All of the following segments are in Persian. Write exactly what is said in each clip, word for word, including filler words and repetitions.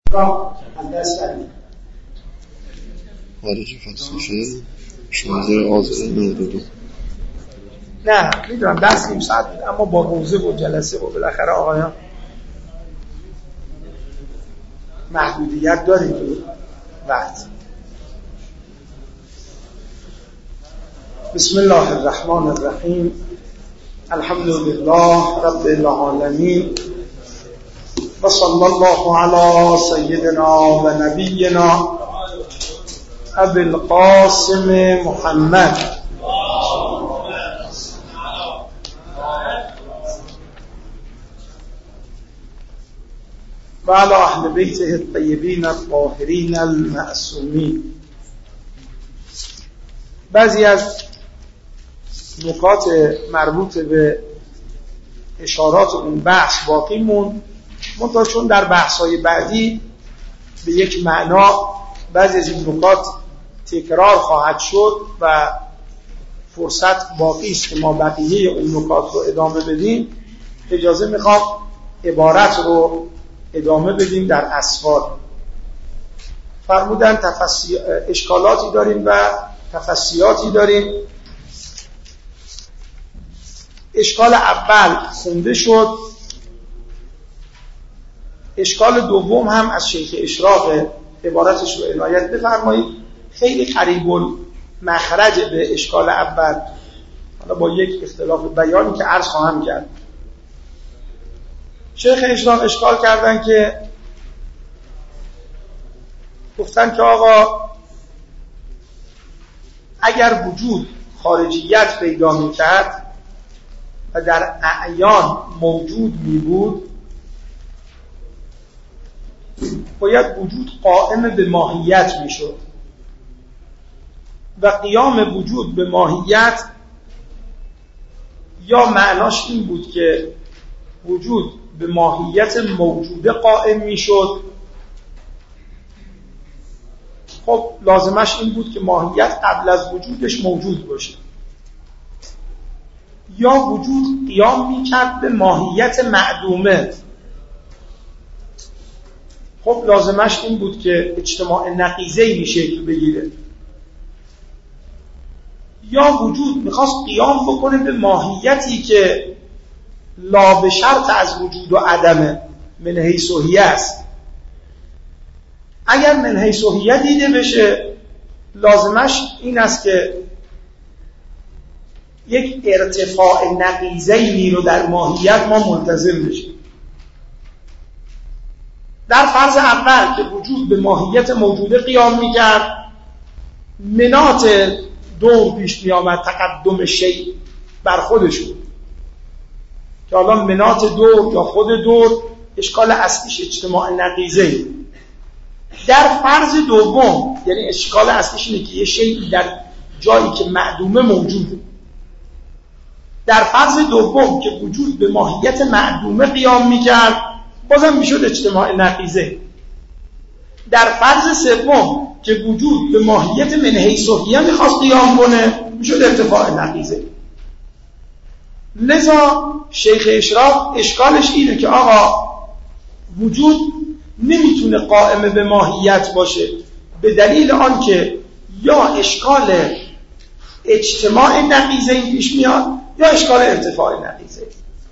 از دست بدید. خارجی فصل شد شانزده آذر نود و دو. نه میدونم درس نیم ساعت بود، اما با موزه و جلسه و بالاخره آقایان محدودیت داریم تو وقت. بسم الله الرحمن الرحیم. الحمد لله رب العالمین و صلی الله علی سیدنا و نبینا ابی القاسم محمد و علی اهل بیته الطیبین الطاهرین المعصومین. بعضی از نکات مربوط به اشارات اون بحث باقی موند، منتها چون در بحث‌های بعدی به یک معنا بعضی از این نکات تکرار خواهد شد و فرصت باقی است که ما بقیه اون نکات رو ادامه بدیم، اجازه میخوام عبارت رو ادامه بدیم در اسفار. فرمودن تفصیل اشکالاتی داریم و تفصیلاتی داریم. اشکال اول خونده شد، اشکال دوم هم از شیخ اشراق عبارتش رو عنایت بفرمایید. خیلی قریب المخرج به اشکال اول، حالا با یک اختلاف بیانی که عرض خواهم کرد. شیخ اشراق اشکال کردن که گفتن که آقا اگر وجود خارجیت پیدا می‌کرد و در اعیان موجود می بود، باید وجود قائم به ماهیت می شد و قیام وجود به ماهیت یا معناش این بود که وجود به ماهیت موجوده قائم می شد. خب لازمش این بود که ماهیت قبل از وجودش موجود باشه، یا وجود قیام می‌کرد به ماهیت معدومه. خب لازمش این بود که اجتماع نقیضه‌ای می شکل بگیره، یا وجود میخواست قیام بکنه به ماهیتی که لا به شرط از وجود و عدمه، من حیث و هیه است. اگر من حیث و هیه دیده بشه، لازمش این است که یک ارتفاع نقیضه‌ای رو در ماهیت ما ملتزم بشیم. در فرض اول که وجود به ماهیت موجوده قیام می‌کرد، منات دور پیش می‌آمد، تقدم شیء بر خودش بود که حالا منات دور یا خود دور اشکال اصلیش اجتماع نقیضه. در فرض دوم، یعنی اشکال اصلیش اینه که یه شیئی در جایی که معدومه موجوده. در فرض دوم که وجود به ماهیت معدومه قیام می‌کرد، بازم میشد اجتماع نقیضه. در فرض سوم که وجود به ماهیت من حیث و هیه می‌خواست قیام کنه، میشد ارتفاع نقیضه. لذا شیخ اشراق اشکالش اینه که آقا وجود نمیتونه قائم به ماهیت باشه، به دلیل آنکه یا اشکال اجتماع نقیضه پیش میاد یا اشکال ارتفاع نقیضه.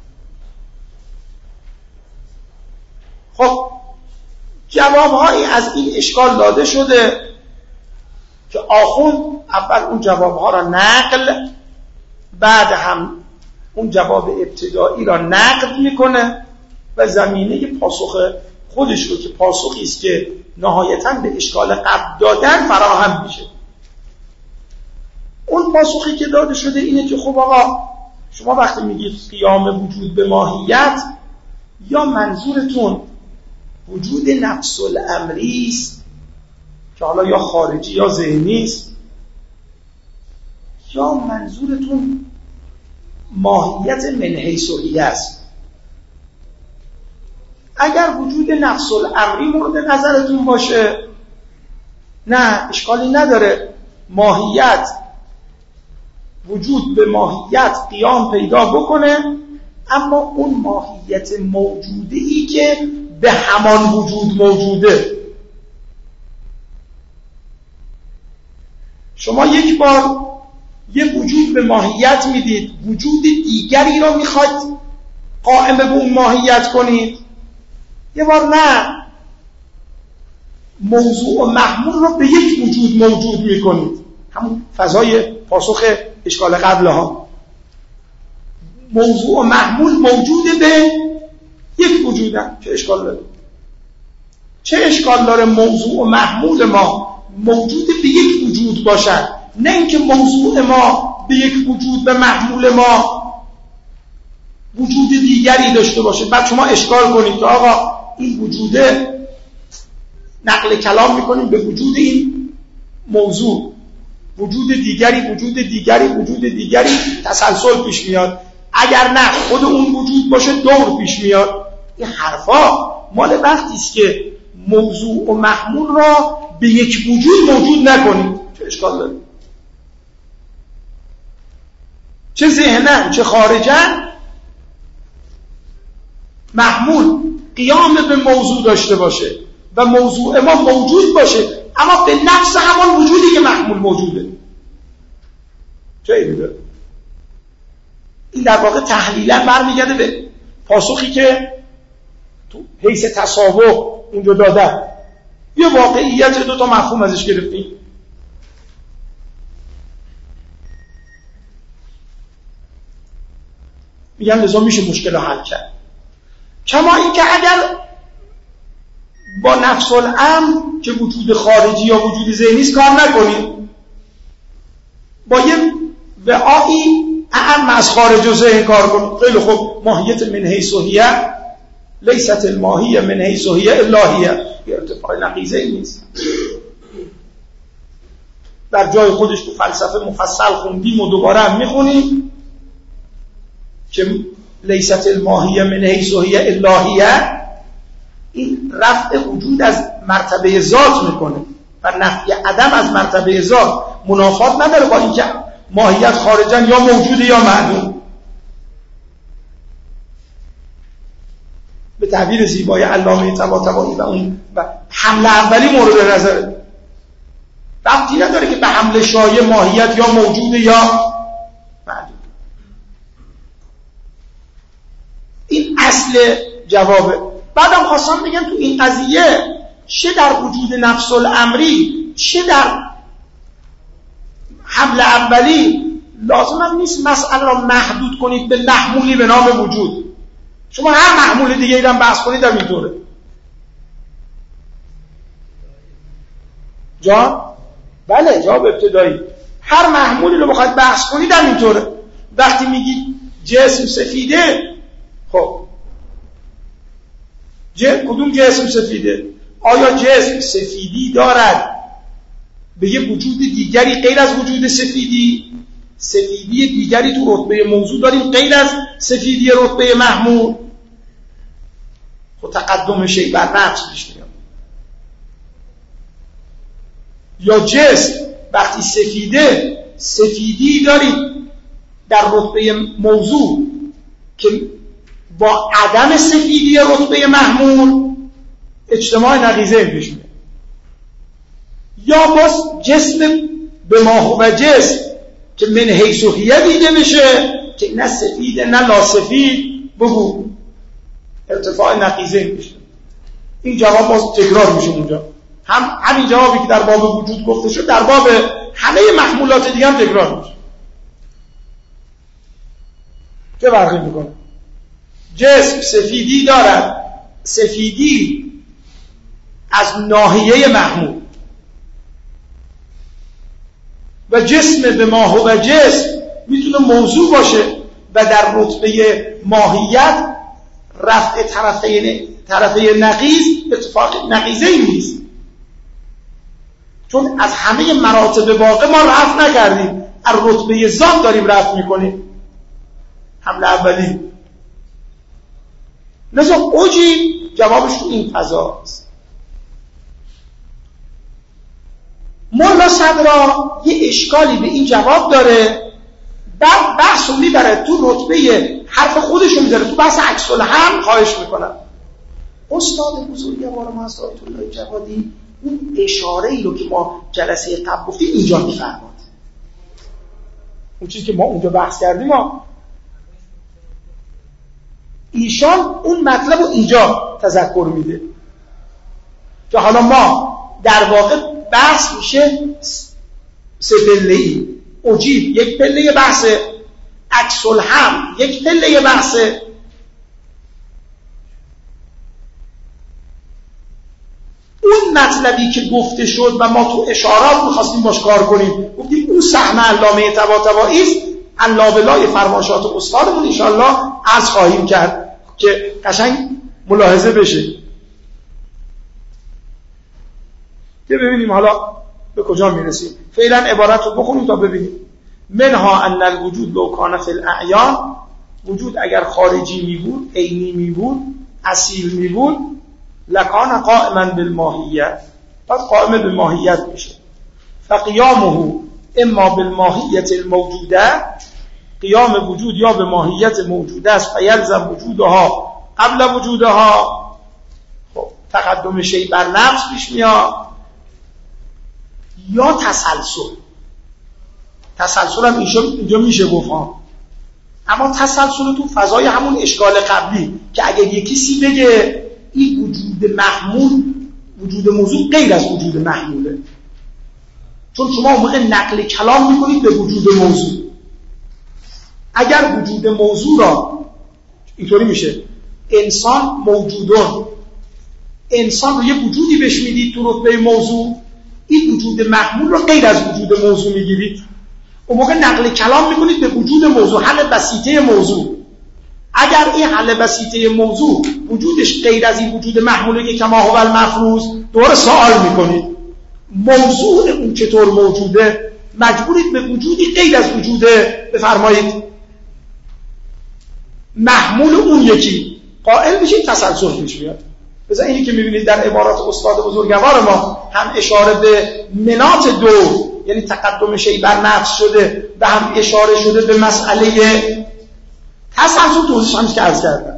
خب جوابهایی از این اشکال داده شده که آخوند اول اون جوابها را نقل، بعد هم اون جواب ابتدایی را نقد میکنه و زمینه پاسخ خودش رو که پاسخی است که نهایتاً به اشکال قبل دادن فراهم میشه. اون پاسخی که داده شده اینه که خب آقا شما وقتی میگید قیام وجود به ماهیت، یا منظورتون وجود نفس الامری است که حالا یا خارجی یا ذهنی است، یا منظورتون ماهیت من حیث و هیه است. اگر وجود نفس الامری مورد نظرتون باشه، نه اشکالی نداره، ماهیت وجود به ماهیت قیام پیدا بکنه، اما اون ماهیت موجوده‌ای که به همان وجود موجوده. شما یک بار یه وجود به ماهیت میدید، وجود دیگری رو میخواید قائم به اون ماهیت کنید. یه بار نه، موضوع و محمول رو به یک وجود موجود میکنید. همون فضای پاسخ اشکال قبل ها. موضوع و محمول موجود به یک وجودن. چه اشکال داره؟ چه اشکال داره موضوع و محمول ما موجود به یک وجود باشد، نه اینکه موضوع ما به یک وجود به محمول ما وجود دیگری داشته باشه. بعد شما اشکال کنید که آقا این وجوده، نقل کلام میکنیم به وجود این موضوع، وجود دیگری وجود دیگری وجود دیگری تسلسل پیش میاد. اگر نه خود اون وجود باشه دور پیش میاد. این حرفا مال وقتی است که موضوع و محمول را به یک وجود موجود نکنید. چه اشکال داره؟ چه ذهنن چه خارجن محمول قیام به موضوع داشته باشه و موضوع ما موجود باشه، اما به نفس همان وجودی که محمول موجوده. چه ایده داره؟ این در واقع تحلیلا برمیگرده به پاسخی که تو حیث تساوق اونجا داده. یه واقعیت دو تا مفهوم ازش گرفتیم. میگم لذا میشه مشکل رو حل کرد. کما این که اگر با نفس الامر که وجود خارجی یا وجود ذهنی است کار نکنیم، با یه وعایی اعم از خارج و ذهن کار کنیم، خیلی خوب، ماهیت من حیث و هیه لیست الماهیه من حیث و هیه الا هیه، یه ارتفاع نقیضه ای نیست. در جای خودش تو فلسفه مفصل خوندیم و دوباره هم میخونیم که لیست الماهیه من حیث و هیه الا هیه، این رفع وجود از مرتبه ذات میکنه و نفی عدم از مرتبه ذات منافات نداره با اینکه ماهیت خارجن یا موجوده یا معدوم. به تعبیر زیبای علامه طباطبایی و اون و حمله اولی مورد نظره، ربطی نداره که به حمله شایع ماهیت یا موجوده یا معدوم. این اصل جوابه. بعدم خواستم بگم تو این قضیه چه در وجود نفس الامری چه در حمل اولی لازم هم نیست مسئله را محدود کنید به محمولی به نام وجود. شما هر محمول دیگه ایرم بحث کنید هم اینطوره. جان؟ بله، جواب ابتدایی. هر محمولی رو بخواید بحث کنید هم اینطوره. وقتی میگید جسم سفیده، خب ج... کدوم جسم سفیده؟ آیا جسم سفیدی دارد به یه وجود دیگری غیر از وجود سفیدی؟ سفیدی دیگری تو رتبه موضوع داریم غیر از سفیدی رتبه محمول؟ خب تقدم شیء بر نقص پیش میاد. یا جسم وقتی سفیده، سفیدی داریم در رتبه موضوع که با عدم سفیدی رتبه محمول اجتماع نقیضه پیش میاد. یا باز جسم به ما و جسم که من حیث و هیه دیده بشه که نه سفیده نه لاسفید، بگو ارتفاع نقیضه میشه. این جواب باز تکرار میشه اونجا. هم همین جوابی که در باب وجود گفته شد در باب همه محمولات دیگه هم تکرار میشه. چه فرقی میکنه؟ جسم سفیدی دارد، سفیدی از ناحیه محمول، و جسم به ماهو و جسم میتونه موضوع باشه و در رتبه ماهیت رفع طرفین طرفه نقیض اتفاق نقیضه ای نیست، چون از همه مراتب واقع ما رفع نکردیم، از رتبه ذات داریم رفع میکنیم. حمله اولی لذا اوجی جوابش تو این فضاست. مولا صدرا یه اشکالی به این جواب داره، بعد بحث رو میبره تو رتبه حرف خودشو میذاره تو بحث عکس الهم. خواهش میکنم استاد بزرگوار ما از آیت الله جوادی اون اشاره ای رو که ما جلسه قبل گفتیم اینجا می‌فرماد. اون چیزی که ما اونجا بحث کردیم ما ایشان اون مطلب رو اینجا تذکر میده که حالا ما در واقع بحث میشه سه پله‌ای. اجیب یک پله بحث، عکس الهم یک پله بحث، اون مطلبی که گفته شد و ما تو اشارات می‌خواستیم باش کار کنیم گفتیم اون سهم علامه طباطبایی است، علابلای فرمایشات استادمون انشالله عرض خواهیم کرد که قشنگ ملاحظه بشه که ببینیم حالا به کجا میرسیم. فعلا عبارت رو بخونیم تا ببینیم. منها ان الوجود لو کان فی الاعیان، وجود اگر خارجی می بود، عینی می بود، اصیل می بود، لکان قائما بالماهیت، پس قائم بالماهیت میشه. فقیامه اما بالماهیت الموجوده، قیام وجود یا به ماهیت موجوده است، فیلزم وجودها قبل وجودها. خب تقدم شیء بر نفس پیش میاد یا تسلسل. تسلسل هم اینجا میشه گفت ها، اما تسلسل تو فضای همون اشکال قبلی که اگه یکی سی بگه این وجود محمول، وجود موضوع غیر از وجود محموله، چون شما اون موقع نقل کلام میکنید به وجود موضوع. اگر وجود موضوع را اینطوری میشه انسان موجودون، انسان رو یه وجودی بهش میدید تو رتبه موضوع، این وجود محمول رو غیر از وجود موضوع میگیرید، اون موقع نقل کلام میکنید به وجود موضوع، حل بسیطه موضوع. اگر این حل بسیطه موضوع وجودش غیر از این وجود محموله که کما هو المفروض، دوباره سوال میکنید موضوع اون چطور موجوده، مجبورید به وجودی غیر از وجوده بفرمایید محمول اون یکی قائل بشید، تسلسل پیش میاد. بذار اینی که میبینید در عبارات استاد بزرگوار ما هم اشاره به مناط دو، یعنی تقدم شیء بر نفس شده و هم اشاره شده به مسئله تسلسل، توضیحش هم که عرض کردم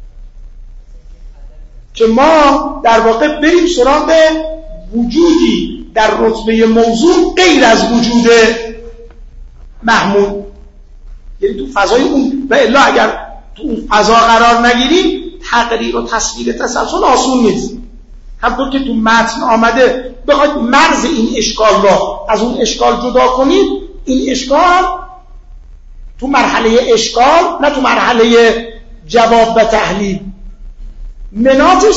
که ما در واقع بریم سراغ وجودی در رتبه موضوع غیر از وجود محمول، یعنی تو فضای اون، و الا اگر تو اون فضا قرار نگیریم تقریر و تصویر تسلسل آسون نیست. همطور که تو متن آمده بخواید مرز این اشکال را از اون اشکال جدا کنید، این اشکال تو مرحله اشکال نه تو مرحله جواب و تحلیل، مناطش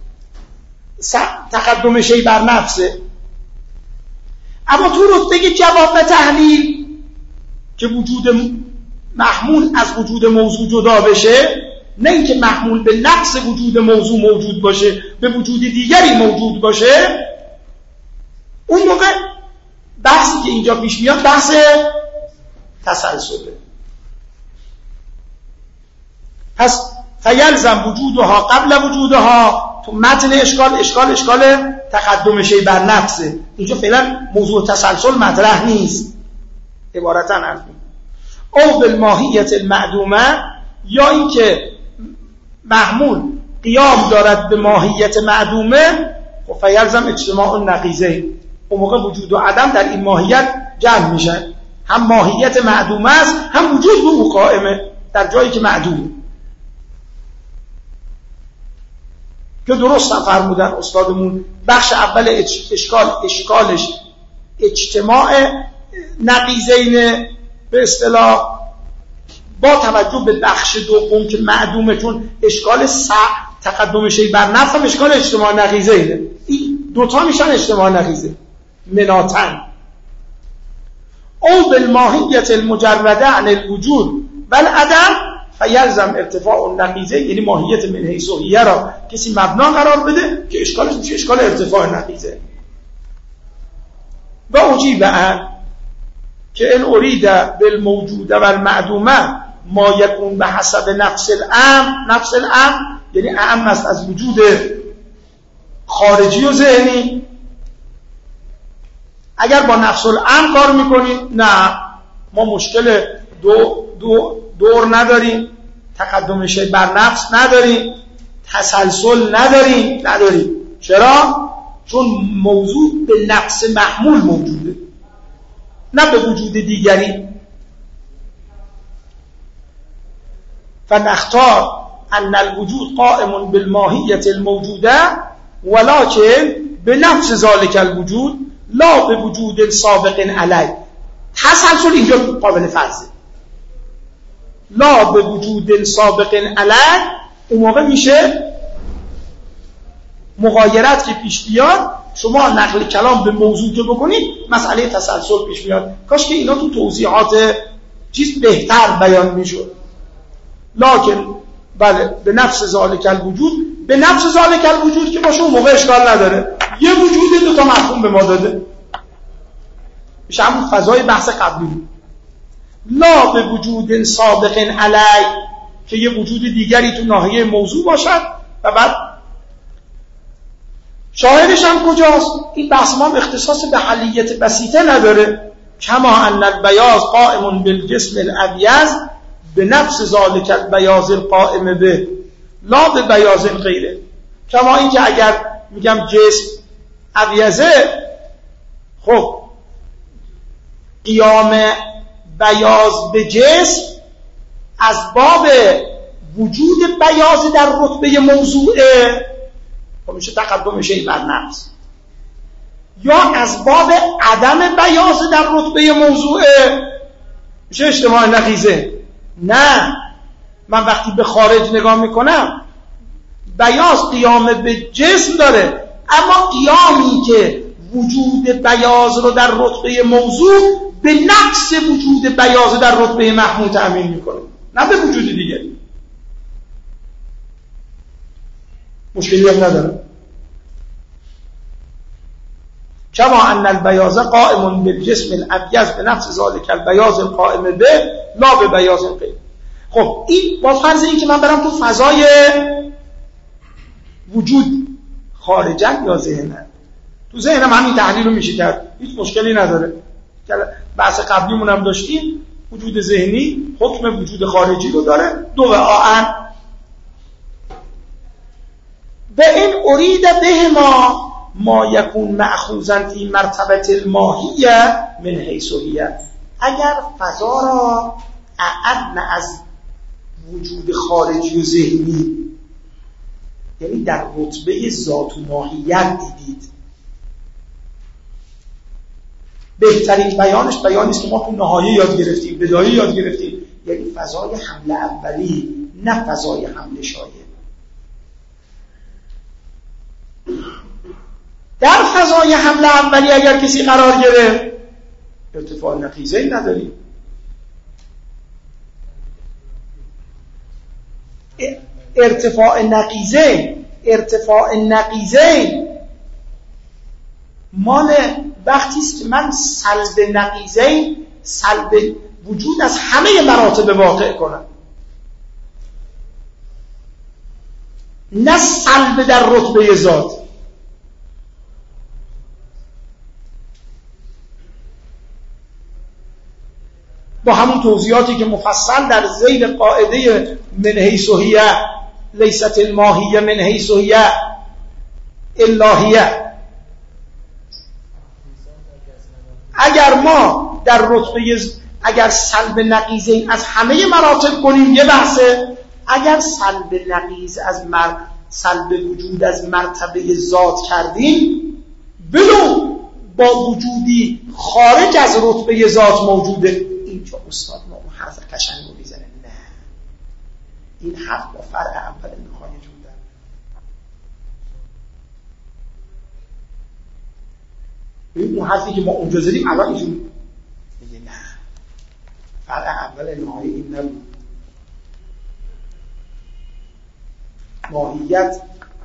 تقدم شیء بر نفسه. اما تو رتبه جواب و تحلیل که وجود محمول از وجود موضوع جدا بشه، نه اینکه محمول به نفس وجود موضوع موجود باشه، به وجود دیگری موجود باشه، اون موقع بحثی که اینجا پیش میاد بحث تسلسله. پس فیلزم وجودها قبل وجودها، تو متن اشکال اشکال اشکال تقدم شیء بر نفسه. اینجا فعلا موضوع تسلسل مطرح نیست، عبارتا عرض او بالماهیت المعدومه، یا اینکه محمول قیام دارد به ماهیت معدومه، و فیلزم اجتماع النقیضین. اون موقع وجود و عدم در این ماهیت جمع میشن، هم ماهیت معدومه است هم وجود به او قائمه در جایی که معدومه. که درست هم فرمودن استادمون، بخش اول اشکال اشکالش اجتماع نقیضین به اصطلاح، با توجه به بخش دوم که معدومه، چون اشکال سع تقدم شیء بر نفس هم اشکال اجتماع نقیضینه، این دوتا میشن اجتماع نقیضه مناتن. او بالماهیت المجرده عن الوجود والعدم فیلزم ارتفاع النقیضه، یعنی ماهیت من حیث هیه را کسی مبنا قرار بده که اشکالش میشه اشکال ارتفاع نقیضه. و اجیب ان که ان ارید بالموجود و المعدومه ما یکون به حسب نفس الامر، نفس الامر یعنی اعم است از وجود خارجی و ذهنی. اگر با نفس الامر کار میکنید، نه ما مشکل دو دو دور نداریم، تقدم شیء بر نفس نداریم، تسلسل نداریم نداریم چرا؟ چون موضوع به نفس محمول موجوده، نه به وجود دیگری. فنختار ان الوجود قائم بالماهیت الموجوده ولكن بنفس ذلك الوجود لا به وجود سابق علیه. تسلسل اینجا قابل فرضه. لا به وجود سابق علیه اون موقع میشه مغایرت که پیش بیاد، شما نقل کلام به موضوع که بکنید مسئله تسلسل پیش بیاد. کاش که اینا تو توضیحات چیز بهتر بیان میشد. لکن بله به نفس ذالک الوجود، به نفس ذالک الوجود که باشه اون موقع اشکال نداره، یه وجود دو تا مفهوم به ما داده، میشه همون فضای بحث قبلی. لا به وجود سابق علی که یه وجود دیگری تو ناحیه موضوع باشد. و بعد شاهدش هم کجاست؟ این بحث ما اختصاص به حلیت بسیطه نداره. کما ان البیاض قائم بالجسم الابیض به نفس ذالک البیاض القائم به لا به بیاض غیره. کما این که اگر میگم جسم ابیضه، خب قیام بیاض به جسم از باب وجود بیاض در رتبه موضوعه، خب میشه تقدم شیء بر نفس، یا از باب عدم بیاض در رتبه موضوعه میشه اجتماع نقیضه. نه، من وقتی به خارج نگاه میکنم بیاض قیام به جسم داره، اما قیامی که وجود بیاض رو در رتبه موضوع به نقص وجود بیاض در رتبه محمول تأمین میکنه، نه به وجود دیگه. مشکلی هم نداره. کما ان البیاض قائم بالجسم الابیض به نفس ذالک البیاض القائم به لا به بیاض غیر. خب این با فرض این که من برم تو فضای وجود خارجن یا ذهنن، تو ذهنم همین تحلیل رو میشه کرد، هیچ مشکلی نداره. بحث قبلیمون هم داشتیم، وجود ذهنی حکم وجود خارجی رو داره. دو و آن به این ارید به ما ما یکون مأخوذا فی مرتبه الماهیه من حیث هی. اگر فضا را اعدن از وجود خارجی و ذهنی، یعنی در رتبه ذات و ماهیت دیدید، بهترین بیانش بیانی است که ما تو نهایه یاد گرفتیم، بدایه یاد گرفتیم، یعنی فضای حمله اولی، نه فضای حمله شایع. در فضای حمله اولی اگر کسی قرار گرفت ارتفاع نقیضه‌ای نداریم. ارتفاع نقیضه ارتفاع نقیضه مال وقتی است که من سلب نقیضه، سلب وجود از همه مراتب واقع کنم، نه سلب در رتبه ذات. با همون توضیحاتی که مفصل در ذیل قاعده من حیث هی لیست الماهیه من حیث هی الا هی. اگر ما در رتبه اگر سلب نقیضه از همه مراتب کنیم یه بحثه، اگر سلب نقیض از مر... سلب وجود از مرتبه ذات کردیم بلو با وجودی خارج از رتبه ذات موجوده، اینجا استاد ما اون حرف قشنگ رو میزنه. نه، این حرف با فرع اول نهایه جوده. ببین اون حرفی که ما اونجا زدیم الان اینجور میگه نه، فرع اول نهایه این نبود. ماهیت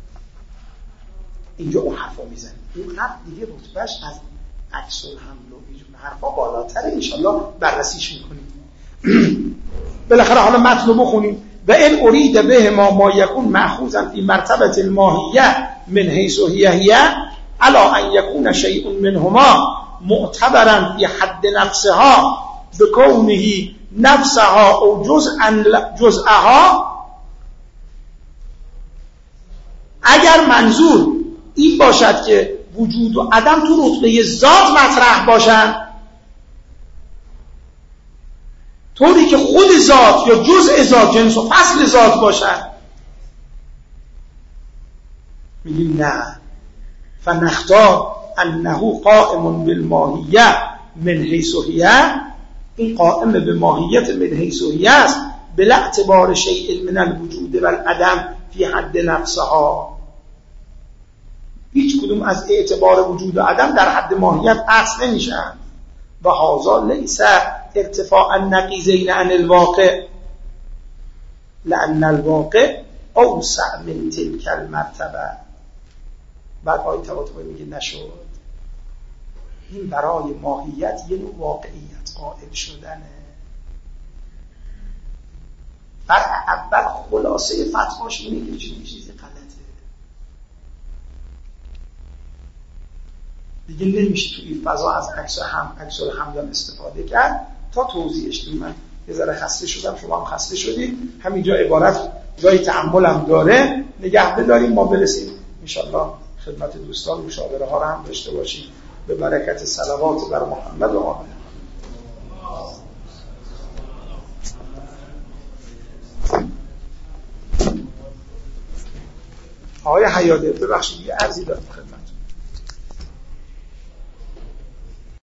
اینجا اون حرفا میزنه، اون حرف دیگه رتبهش از عکس الحمل و اینجور حرفا بالاتره، انشالله بررسیش میکنیم. بالاخره حالا متن رو بخونیم. و این ارید به ما ما یکون مأخوذا فی مرتبه الماهیه من حیث هی هی الا ان یکون شیء منهما معتبرا فی حد نفسها بکونه نفسها او جزءا جزءها اگر منظور این باشد که وجود و عدم تو رتبه ذات مطرح باشن، طوری که خود ذات یا جزء ذات، جنس و فصل ذات باشن، میگیم نه، فنختار انه قائم بالماهیه من حیث هی، این قائم به ماهیت من حیث هی است، بلا اعتبار شیء من الوجود و العدم فی حد نفسها. هیچ کدوم از اعتبار وجود و عدم در حد ماهیت اصل نمیشن. و هذا لیس ارتفاع النقیضین عن الواقع لأن الواقع اوسع من تلك المرتبه. بعد آیه طباطبایی میگه نشد، این برای ماهیت یه نوع واقعیت قائل شدنه. بر اول خلاصه فتواش اینه که چنین چیزی غلطه، دیگه نمیشه توی این فضا از عکس هم عکس الحمدان استفاده کرد تا توضیحش. من یه ذره خسته شدم، شما هم خسته شدید، همینجا عبارت جای تأملم داره، نگه بداریم ما برسیم انشالله خدمت دوستان مشاوره ها رو هم داشته باشیم به برکت صلوات بر محمد و آله. آقای حیاده ببخشید یه عرضی دارم خدمتتون.